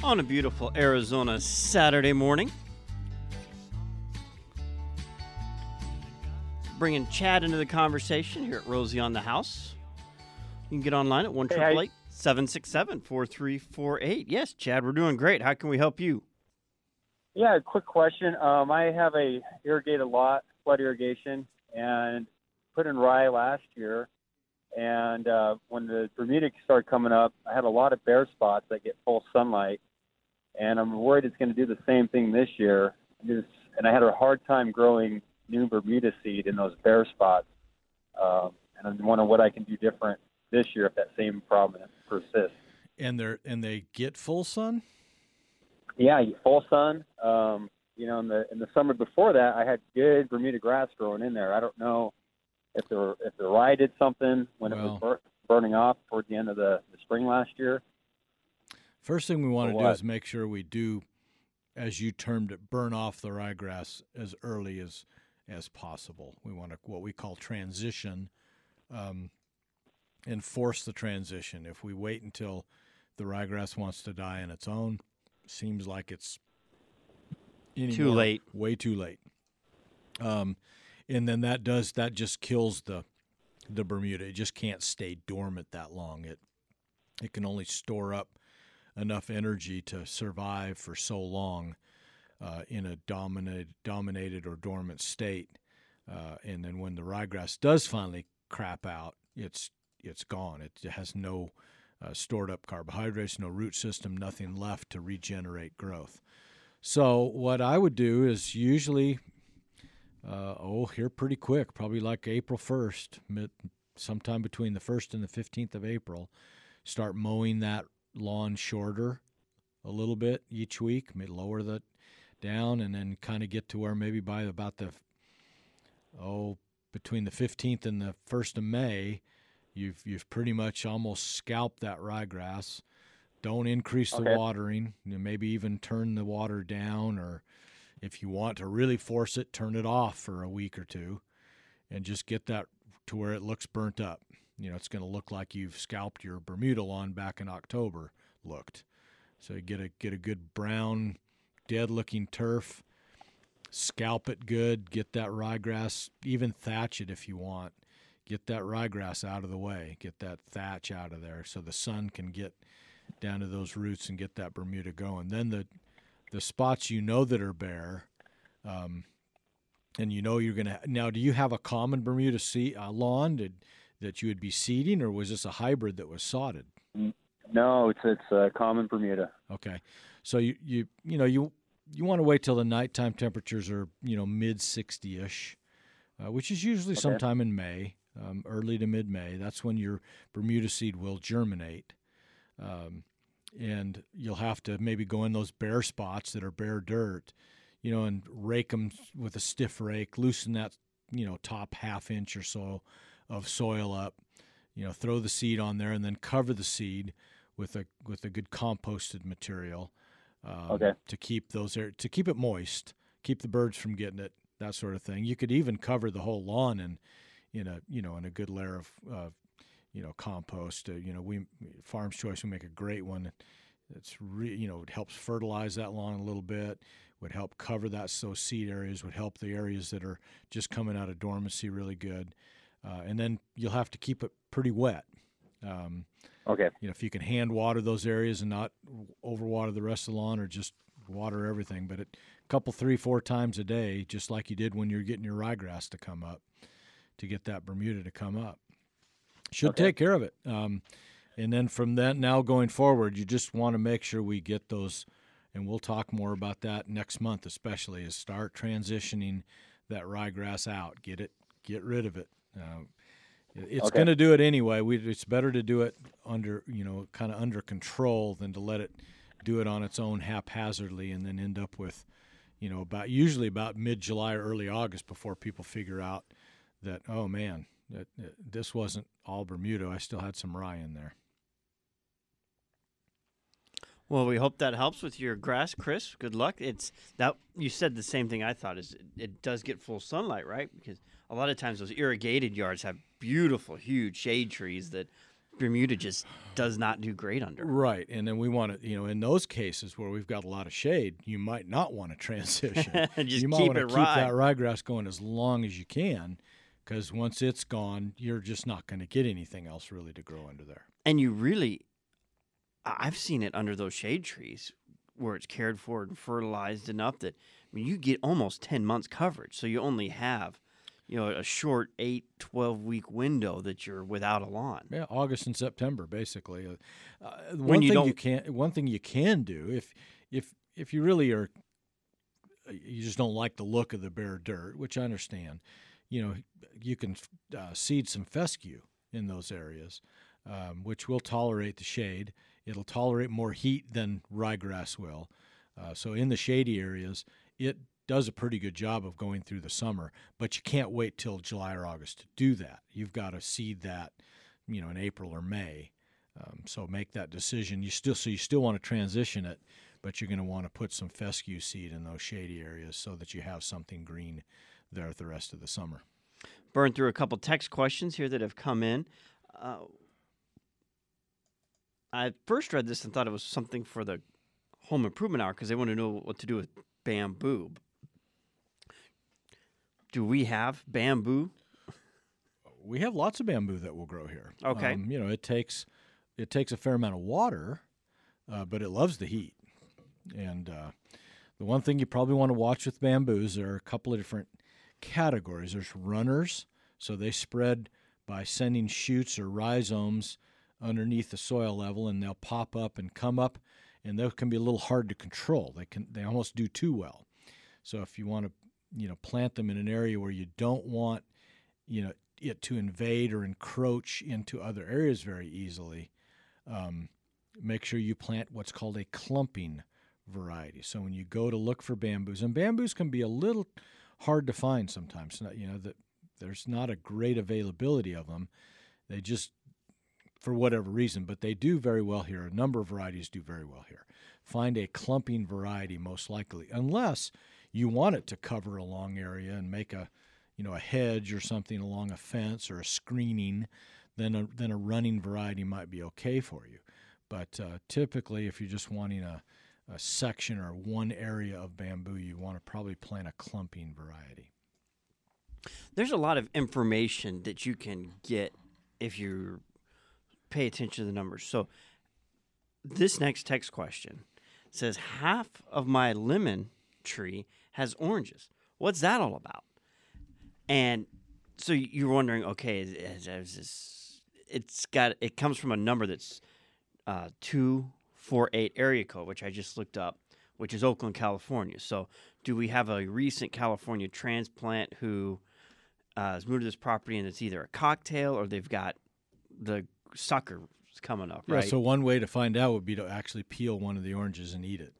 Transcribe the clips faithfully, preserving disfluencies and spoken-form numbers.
on a beautiful Arizona Saturday morning. Bringing Chad into the conversation here at Rosie on the House. You can get online at one eight eight eight, seven six seven, four three four eight. Yes, Chad, we're doing great. How can we help you? Yeah, quick question. Um, I have a irrigated lot, flood irrigation, and put in rye last year. And uh, when the Bermuda started coming up, I had a lot of bare spots that get full sunlight. And I'm worried it's going to do the same thing this year. Just, and I had a hard time growing new Bermuda seed in those bare spots. Um, and I'm wondering what I can do different this year if that same problem persists. And they and they get full sun? Yeah, full sun. Um, you know, in the in the summer before that, I had good Bermuda grass growing in there. I don't know if the if the rye did something when well, it was bur- burning off toward the end of the, the spring last year. First thing we want to do is make sure we do, as you termed it, burn off the ryegrass as early as as possible. We want to what we call transition, um, and force the transition. If we wait until the ryegrass wants to die on its own, seems like it's too late, way too late. Um, and then that does that just kills the the Bermuda. It just can't stay dormant that long. It it can only store up enough energy to survive for so long uh, in a dominated dominated or dormant state. Uh, and then when the ryegrass does finally crap out, it's it's gone. It has no uh, stored up carbohydrates, no root system, nothing left to regenerate growth. So what I would do is usually, uh, oh, here pretty quick, probably like April first, mid, sometime between the first and the fifteenth of April, start mowing that lawn shorter a little bit each week, maybe lower that down, and then kind of get to where maybe by about the, oh, between the fifteenth and the first of May, you've you've pretty much almost scalped that ryegrass. Don't increase the okay. watering. You know, maybe even turn the water down, or if you want to really force it, turn it off for a week or two and just get that to where it looks burnt up. You know, it's going to look like you've scalped your Bermuda lawn back in October looked. So you get a get a good brown, dead-looking turf, scalp it good, get that ryegrass, even thatch it if you want. Get that ryegrass out of the way. Get that thatch out of there so the sun can get down to those roots and get that Bermuda going. Then the the spots you know that are bare, um, and you know you're going to – now, do you have a common Bermuda seed, uh, lawn did, that you would be seeding, or was this a hybrid that was sodded? No, it's it's a common Bermuda. Okay. So, you, you, you know, you you want to wait till the nighttime temperatures are, you know, mid sixty-ish, uh, which is usually okay. sometime in May. Um, early to mid-May. That's when your Bermuda seed will germinate. Um, and you'll have to maybe go in those bare spots that are bare dirt, you know, and rake them with a stiff rake, loosen that, you know, top half inch or so of soil up, you know, throw the seed on there, and then cover the seed with a with a good composted material um, okay. to keep those air, to keep it moist, keep the birds from getting it, that sort of thing. You could even cover the whole lawn and in a, you know, in a good layer of, uh, you know, compost. Uh, you know, we, Farm's Choice, we make a great one. It's, re, you know, it helps fertilize that lawn a little bit, would help cover that, those seed areas, would help the areas that are just coming out of dormancy really good. Uh, and then you'll have to keep it pretty wet. Um, okay. You know, if you can hand water those areas and not overwater the rest of the lawn, or just water everything, but a couple, three, four times a day, just like you did when you're getting your ryegrass to come up, to get that Bermuda to come up. Should okay. take care of it. Um, and then from that, now going forward, you just want to make sure we get those, and we'll talk more about that next month especially, is start transitioning that ryegrass out. Get it, get rid of it. Uh, it's okay. going to do it anyway. We, it's better to do it under, you know, kind of under control than to let it do it on its own haphazardly and then end up with, you know, about usually about mid-July or early August before people figure out that, oh, man, that, that this wasn't all Bermuda. I still had some rye in there. Well, we hope that helps with your grass, Chris. Good luck. It's that you said the same thing I thought, is it, it does get full sunlight, right? Because a lot of times those irrigated yards have beautiful, huge shade trees that Bermuda just does not do great under. Right, and then we want to, you know, in those cases where we've got a lot of shade, you might not want to transition. Just you might keep want to it keep rye. that ryegrass going as long as you can, because once it's gone, you're just not going to get anything else really to grow under there. And you really, I- I've seen it under those shade trees where it's cared for and fertilized enough that I mean, you get almost ten months coverage. So you only have, you know, a short eight, twelve week window that you're without a lawn. Yeah, August and September, basically. Uh, uh, When one you thing don't- you can, one thing you can do if if if you really are, you just don't like the look of the bare dirt, which I understand. You know, you can uh, seed some fescue in those areas, um, which will tolerate the shade. It'll tolerate more heat than ryegrass will. Uh, so in the shady areas, it does a pretty good job of going through the summer, but you can't wait till July or August to do that. You've got to seed that, you know, in April or May. Um, so make that decision. You still so you still want to transition it, but you're going to want to put some fescue seed in those shady areas so that you have something green there the rest of the summer. Burn through a couple text questions here that have come in. Uh, I first read this and thought it was something for the home improvement hour because they want to know what to do with bamboo. Do we have bamboo? We have lots of bamboo that will grow here. Okay. Um, you know, it takes it takes a fair amount of water, uh, but it loves the heat. And uh, the one thing you probably want to watch with bamboos, there are a couple of different categories. There's runners, so they spread by sending shoots or rhizomes underneath the soil level, and they'll pop up and come up, and those can be a little hard to control. They can they almost do too well. So if you want to, you know, plant them in an area where you don't want, you know, it to invade or encroach into other areas very easily, um, make sure you plant what's called a clumping variety. So when you go to look for bamboos, and bamboos can be a little hard to find sometimes. Not, you know, that there's not a great availability of them. They just, for whatever reason, but they do very well here. A number of varieties do very well here. Find a clumping variety most likely, unless you want it to cover a long area and make a, you know, a hedge or something along a fence or a screening, then a, then a running variety might be okay for you. But uh, typically, if you're just wanting a, a section or one area of bamboo, you want to probably plant a clumping variety. There's a lot of information that you can get if you pay attention to the numbers. So this next text question says, half of my lemon tree has oranges. What's that all about? And so you're wondering, okay, is, is this, it's got, it comes from a number that's uh, two four eight area code, which I just looked up, which is Oakland, California. So do we have a recent California transplant who uh, has moved to this property and it's either a cocktail or they've got the sucker coming up, right? Yeah, so one way to find out would be to actually peel one of the oranges and eat it.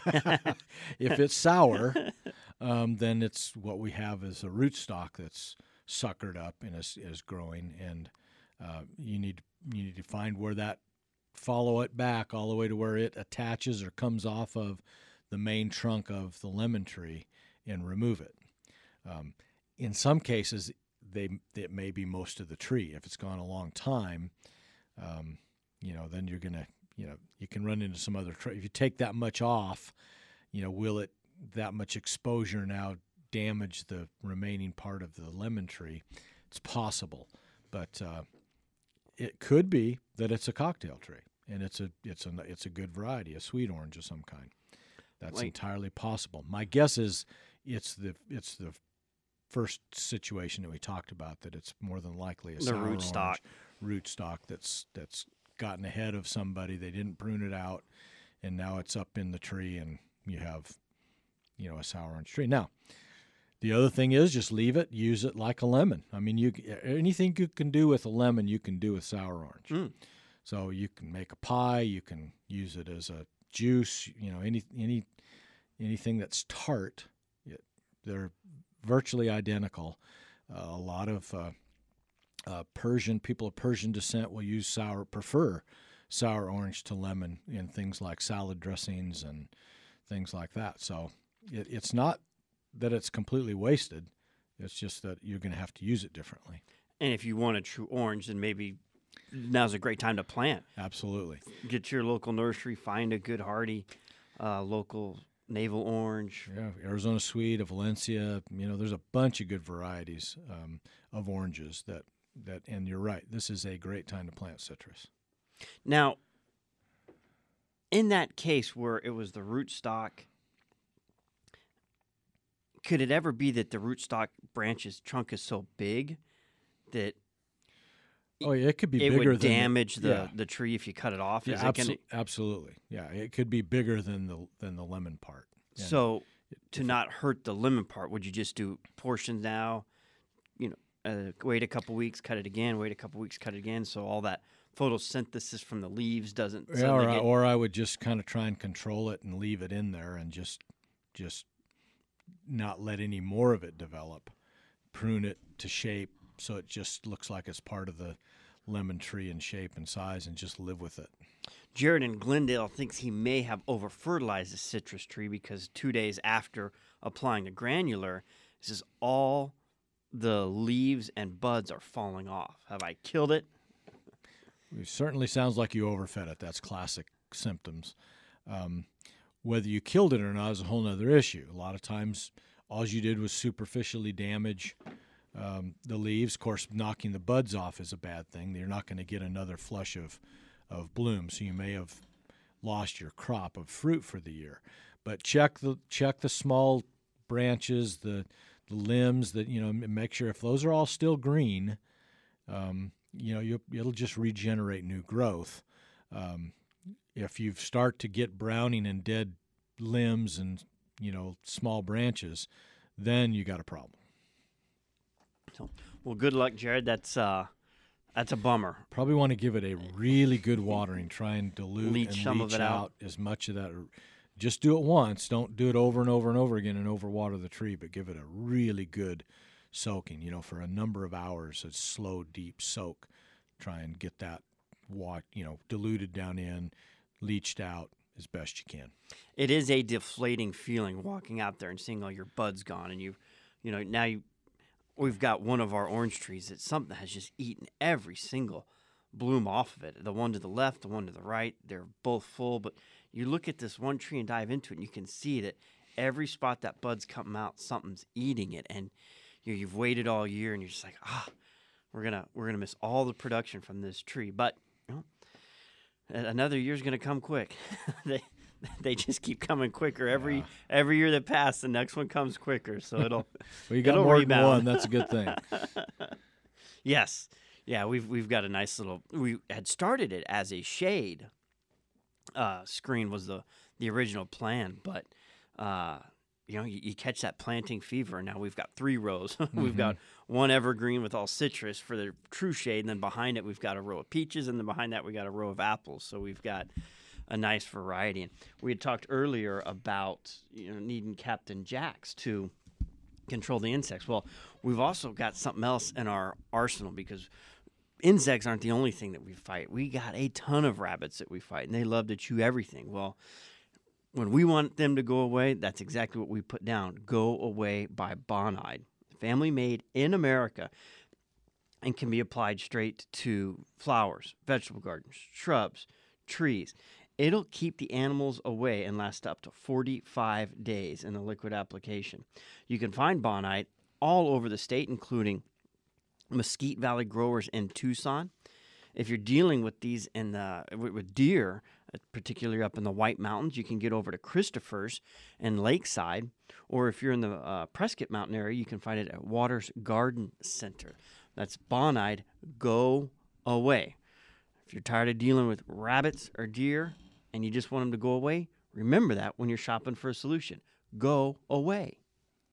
If it's sour, um, then it's what we have is a rootstock that's suckered up and is, is growing, and uh, you need you need to find where that, follow it back all the way to where it attaches or comes off of the main trunk of the lemon tree and remove it. Um, in some cases, they it may be most of the tree. If it's gone a long time, um, you know, then you're gonna, you know, you can run into some other. Tr- if you take that much off, you know, will it that much exposure now damage the remaining part of the lemon tree? It's possible, but uh, it could be that it's a cocktail tree and it's a it's a it's a good variety, a sweet orange of some kind. That's Wait. entirely possible. My guess is it's the it's the first situation that we talked about, that it's more than likely a The sour rootstock. orange rootstock that's that's gotten ahead of somebody. They didn't prune it out, and now it's up in the tree, and you have, you know, a sour orange tree. Now, the other thing is just leave it, use it like a lemon. I mean, you anything you can do with a lemon, you can do with sour orange. Mm. So you can make a pie, you can use it as a juice, you know, any any anything that's tart. It, they're virtually identical. Uh, a lot of uh, uh, Persian people of Persian descent will use sour, prefer sour orange to lemon in things like salad dressings and things like that. So it, it's not that it's completely wasted. It's just that you're going to have to use it differently. And if you want a true orange, then maybe now's a great time to plant. Absolutely. Get your local nursery, find a good hardy uh, local navel orange. Yeah, Arizona Sweet, a Valencia. You know, there's a bunch of good varieties um, of oranges that that. And you're right. This is a great time to plant citrus. Now, in that case where it was the rootstock, could it ever be that the rootstock branch's trunk is so big that Oh, yeah, it could be it bigger would than damage the, yeah. the tree if you cut it off? Yeah, Is it abso- gonna, absolutely. Yeah, it could be bigger than the than the lemon part. And so to not hurt the lemon part, would you just do portions now? You know, uh, wait a couple weeks, cut it again. Wait a couple weeks, cut it again. So all that photosynthesis from the leaves doesn't. Yeah, or, I, get... or I would just kind of try and control it and leave it in there and just just not let any more of it develop. Prune it to shape so it just looks like it's part of the lemon tree in shape and size, and just live with it. Jared in Glendale thinks he may have over-fertilized the citrus tree because two days after applying the granular, he says all the leaves and buds are falling off. Have I killed it? It certainly sounds like you overfed it. That's classic symptoms. Um, whether you killed it or not is a whole other issue. A lot of times, all you did was superficially damage um, the leaves. Of course, knocking the buds off is a bad thing. You're not going to get another flush of, of bloom, so you may have lost your crop of fruit for the year. But check the check the small branches, the, the limbs. That you know, make sure if those are all still green. Um, you know, you, it'll just regenerate new growth. Um, if you start to get browning and dead limbs and, you know, small branches, then you got a problem. So, well, good luck, Jared. That's uh, that's a bummer. Probably want to give it a really good watering. Try and dilute Leach and some leach of it out. out as much of that. Just do it once. Don't do it over and over and over again and overwater the tree, but give it a really good soaking, you know, for a number of hours, a slow, deep soak. Try and get that, wa- you know, diluted down in, leached out as best you can. It is a deflating feeling walking out there and seeing all your buds gone, and you, you know, now you, we've got one of our orange trees that something has just eaten every single bloom off of it. The one to the left, the one to the right, they're both full, but you look at this one tree and dive into it, and you can see that every spot that bud's coming out, something's eating it, and you know, you've waited all year, and you're just like, ah, we're gonna we're gonna miss all the production from this tree. But you know, another year's gonna come quick. they they just keep coming quicker every Yeah. every year that passes. The next one comes quicker, so it'll Well, you got it'll more rebound. than one. That's a good thing. Yes, yeah, we've we've got a nice little. We had started it as a shade uh, screen was the the original plan, but uh, you know you, you catch that planting fever, and now we've got three rows. We've Mhm. got one evergreen with all citrus for the true shade, and then behind it we've got a row of peaches, and then behind that we got a row of apples. So we've got a nice variety. And we had talked earlier about you know needing Captain Jacks to control the insects. Well, we've also got something else in our arsenal because insects aren't the only thing that we fight. We got a ton of rabbits that we fight, and they love to chew everything. Well, when we want them to go away, that's exactly what we put down. Go Away by Bonide. Family made in America and can be applied straight to flowers, vegetable gardens, shrubs, trees. It'll keep the animals away and last up to forty-five days in the liquid application. You can find Bonide all over the state, including Mesquite Valley growers in Tucson. If you're dealing with these in the with deer, particularly up in the White Mountains, you can get over to Christopher's and Lakeside, or if you're in the uh, Prescott Mountain area, you can find it at Waters Garden Center. That's Bonide. Go Away. If you're tired of dealing with rabbits or deer and you just want them to go away, remember that when you're shopping for a solution. Go away.